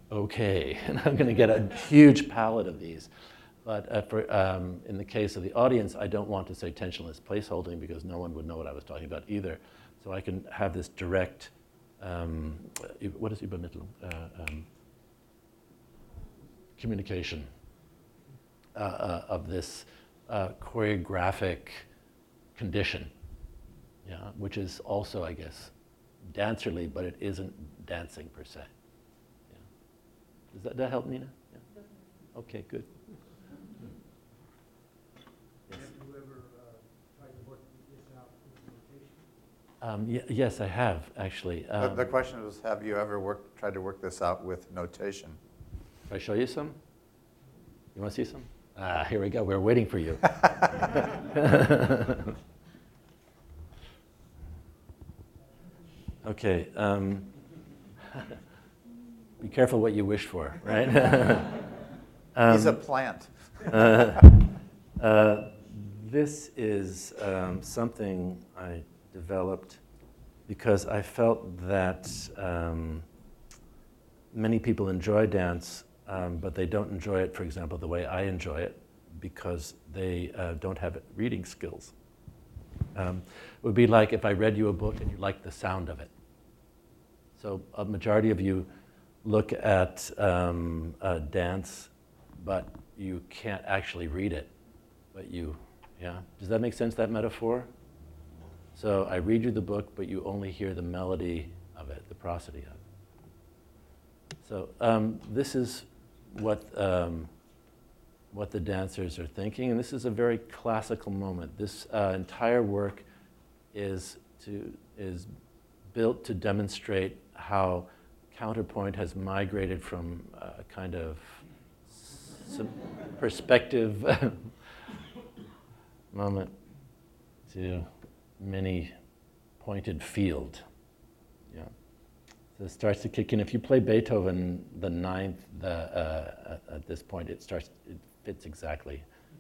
okay, and I'm going to get a huge palette of these. But uh, for, um, in the case of the audience, I don't want to say tensionless placeholding because no one would know what I was talking about either. So I can have this direct, um, what is Übermittlung? Uh, um, communication uh, uh, of this uh, choreographic condition, yeah, which is also, I guess, dancerly, but it isn't dancing per se. Yeah. Does that, that help, Nina? Yeah. Okay, good. Yes. Have you ever uh, tried to work this out with notation? Um, y yes, I have, actually. Um, The, the question was, have you ever worked, tried to work this out with notation? Can I show you some? You want to see some? Ah, here we go. We're waiting for you. Okay. Um, be careful what you wish for, right? um, He's a plant. uh, uh, this is um, something I developed because I felt that um, many people enjoy dance, um, but they don't enjoy it, for example, the way I enjoy it, because they uh, don't have reading skills. Um, it would be like if I read you a book and you liked the sound of it. So a majority of you look at um, uh, dance, but you can't actually read it, but you, yeah? Does that make sense, that metaphor? So I read you the book, but you only hear the melody of it, the prosody of it. So um, this is what, um, what the dancers are thinking, and this is a very classical moment. This uh, entire work is, to, is built to demonstrate how counterpoint has migrated from a kind of some perspective moment to many pointed field. Yeah. So it starts to kick in. If you play Beethoven, the ninth, the, uh, at, at this point, it starts, it fits exactly.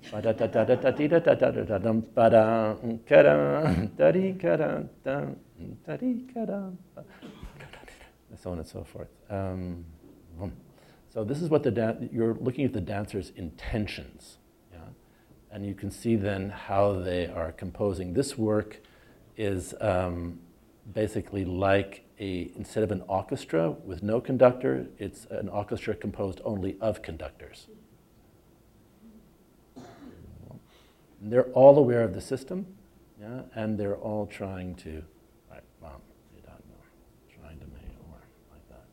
So on and so forth. Um, so this is what the dan- you're looking at the dancers' intentions, yeah? And you can see then how they are composing. This work is um, basically like a, instead of an orchestra with no conductor, it's an orchestra composed only of conductors. And they're all aware of the system, yeah, and they're all trying to, right, well, you don't know, trying to make it work like that.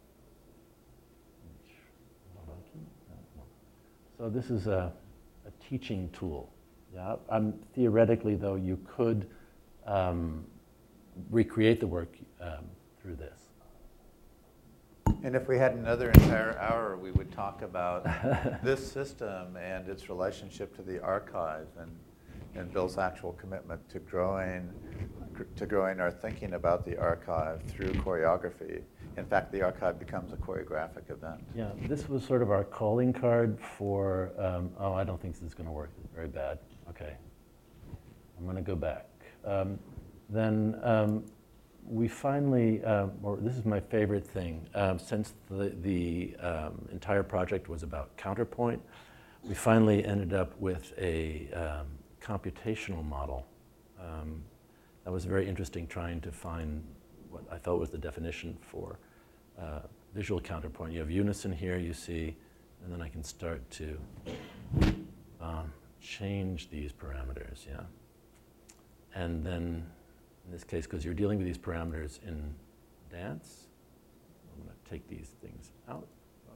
So this is a, a teaching tool, yeah. Um, theoretically, though, you could um, recreate the work um, through this. And if we had another entire hour, we would talk about this system and its relationship to the archive and, and Bill's actual commitment to growing, to growing our thinking about the archive through choreography. In fact, the archive becomes a choreographic event. Yeah, this was sort of our calling card for, um, oh, I don't think this is going to work. It's very bad. Okay. I'm going to go back. Um, then um, we finally, um, or this is my favorite thing, um, since the, the um, entire project was about counterpoint, we finally ended up with a um, computational model. Um, that was very interesting, trying to find what I felt was the definition for uh, visual counterpoint. You have unison here, you see, and then I can start to um, change these parameters, yeah? And then, in this case, because you're dealing with these parameters in dance, I'm going to take these things out.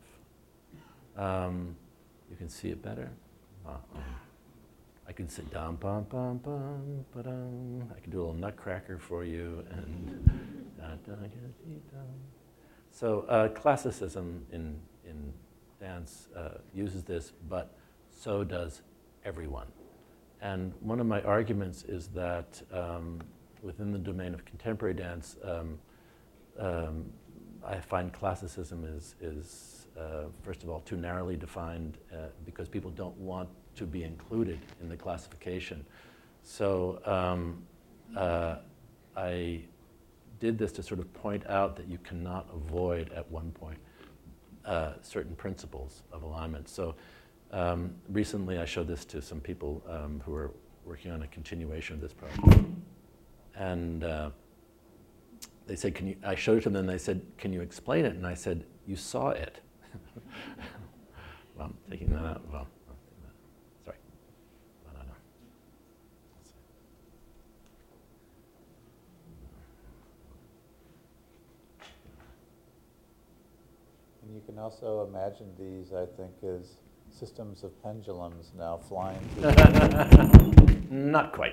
Um, you can see it better. Uh, um, I can sit down, bum, bum, bum, ba-dum. I can do a little nutcracker for you. And da, da, da, da. So uh, classicism in, in dance uh, uses this, but so does everyone. And one of my arguments is that um, within the domain of contemporary dance, um, um, I find classicism is, is uh, first of all, too narrowly defined uh, because people don't want to be included in the classification. So um, uh, I did this to sort of point out that you cannot avoid at one point uh, certain principles of alignment. So um, recently I showed this to some people um, who are working on a continuation of this project. And uh, they said, can you, I showed it to them and they said, can you explain it? And I said, you saw it. Well, I'm taking that out. Well, sorry. No, no, no. And you can also imagine these, I think, as systems of pendulums now flying through. Not quite.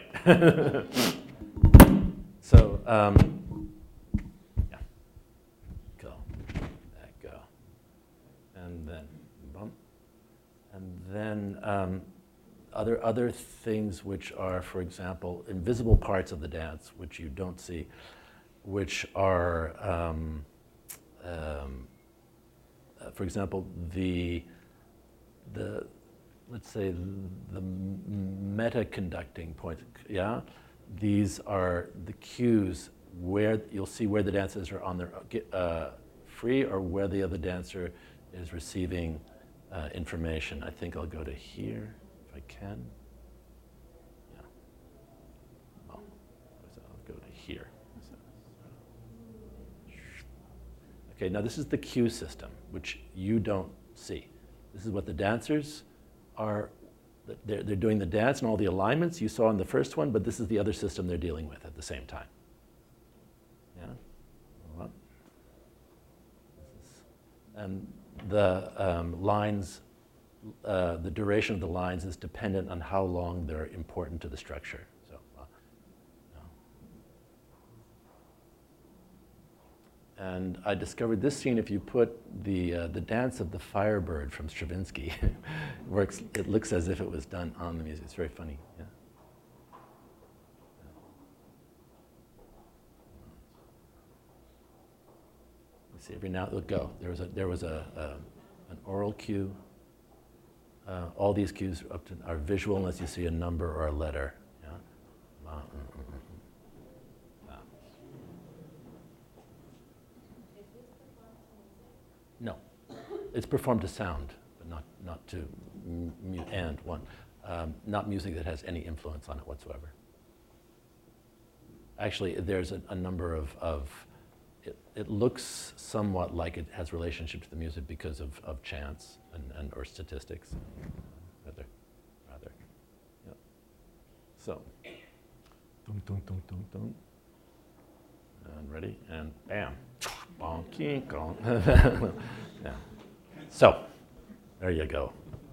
So, um, yeah, go, that go, and then bump, and then um, other other things which are, for example, invisible parts of the dance which you don't see, which are, um, um, uh, for example, the the let's say the, the meta-conducting point, yeah. These are the cues where you'll see where the dancers are on their uh, free or where the other dancer is receiving uh, information. I think I'll go to here if I can. Yeah. Well, I'll go to here. Okay, now this is the cue system, which you don't see. This is what the dancers are. They're, they're doing the dance and all the alignments you saw in the first one, but this is the other system they're dealing with at the same time. Yeah? Well, this is, and the um, lines, uh, the duration of the lines is dependent on how long they're important to the structure. So, uh, no. And I discovered this scene, if you put the, uh, the dance of the Firebird from Stravinsky, works, it looks as if it was done on the music. It's very funny, yeah. You see, every now it'll go. There was a, there was a, a an oral cue. Uh, all these cues up to, are visual unless you see a number or a letter. Yeah. Uh, mm, mm, mm. No, it's performed to sound, but not, not to mu and one. Um, not music that has any influence on it whatsoever. Actually, there's a, a number of, of it, it looks somewhat like it has relationship to the music because of, of chance and, and or statistics, rather, rather. Yep. So, dum, dum, dum, dum, dum. And ready, and bam. Yeah. So, there you go.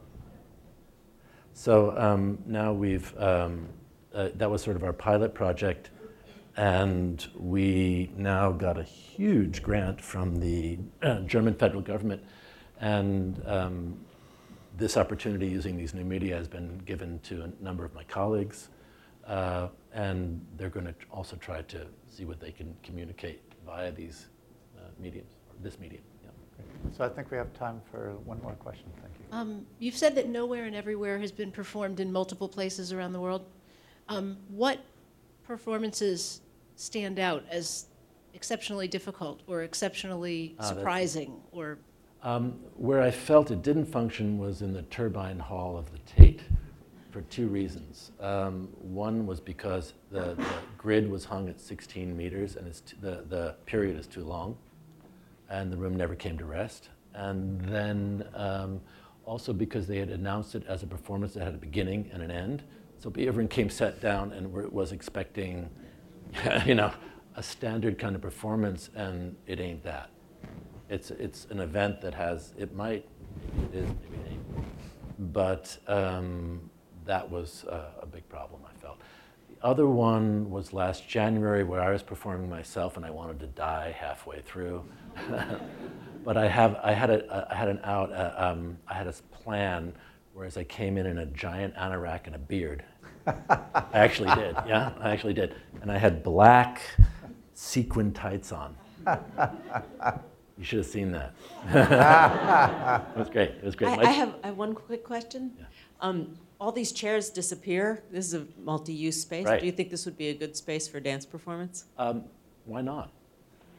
So um, now we've, um, uh, that was sort of our pilot project, and we now got a huge grant from the uh, German federal government, and um, this opportunity using these new media has been given to a number of my colleagues, uh, and they're going to also try to see what they can communicate via these uh, mediums, or this medium. Yeah. So I think we have time for one more question. Thank you. Um, you've said that Nowhere and Everywhere has been performed in multiple places around the world. Um, what performances stand out as exceptionally difficult or exceptionally Ah, that's- surprising or Um, where I felt it didn't function was in the turbine hall of the Tate, for two reasons. Um, one was because the, the grid was hung at sixteen meters and it's t the, the period is too long, and the room never came to rest. And then um, also because they had announced it as a performance that had a beginning and an end. So everyone came sat down and were, was expecting, you know, a standard kind of performance, and it ain't that. It's, it's an event that has, it might, it is, maybe it ain't. But um, that was uh, a big problem, I felt. The other one was last January, where I was performing myself and I wanted to die halfway through. But I, have, I, had a, I had an out, uh, um, I had a plan, whereas I came in in a giant anorak and a beard. I actually did, yeah, I actually did. And I had black sequin tights on. You should have seen that. It was great. It was great. I, My- I have I have one quick question. Yeah. Um, all these chairs disappear. This is a multi-use space. Right. Do you think this would be a good space for dance performance? Um, why not?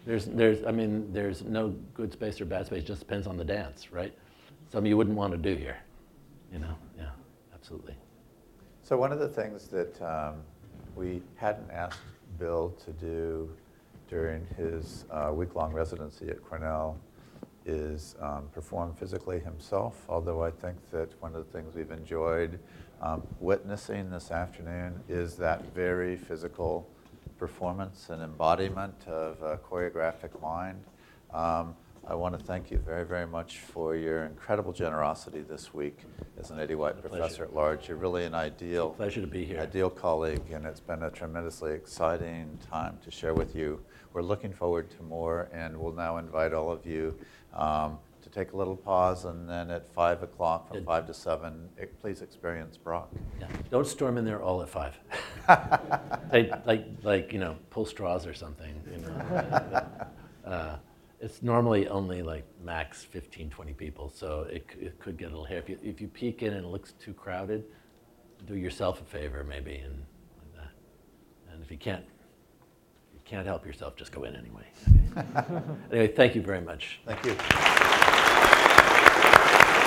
There's, there's, I mean, there's no good space or bad space. It just depends on the dance, right? Some you wouldn't want to do here, you know? Yeah, absolutely. So one of the things that um, we hadn't asked Bill to do during his uh, week-long residency at Cornell is um, perform physically himself, although I think that one of the things we've enjoyed um, witnessing this afternoon is that very physical performance and embodiment of a choreographic mind. Um, I want to thank you very, very much for your incredible generosity this week as an Eddie White My Professor pleasure. at Large. You're really an ideal, Pleasure to be here. ideal colleague, and it's been a tremendously exciting time to share with you. We're looking forward to more, and we'll now invite all of you um, to take a little pause, and then at five o'clock from Good. five to seven, eh, please experience Brock. Yeah. Don't storm in there all at five. like, like, like, you know, pull straws or something. You know. uh, it's normally only like max fifteen, twenty people, so it, c- it could get a little hairy. If you, if you peek in and it looks too crowded, do yourself a favor maybe, and like that. And if you can't, if you can't help yourself, just go in anyway. Okay. Anyway, thank you very much. Thank you.